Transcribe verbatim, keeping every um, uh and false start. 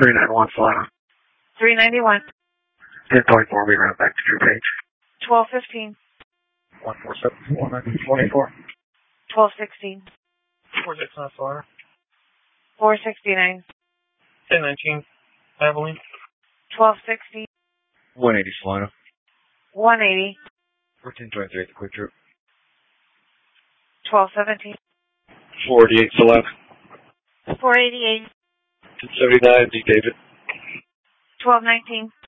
three ninety-one Solana. three ninety-one. ten twenty-four, we ran back to your page. twelve fifteen. one four seven four nine four eight four. twelve sixteen. four six nine Solana. four sixty-nine. ten nineteen Abilene. twelve sixty. one eighty Solana. one eighty. fourteen twenty-three at the Quick Trip. twelve seventeen. four eighty-eight Solana. four eighty-eight. ten seventy-nine D David. twelve nineteen.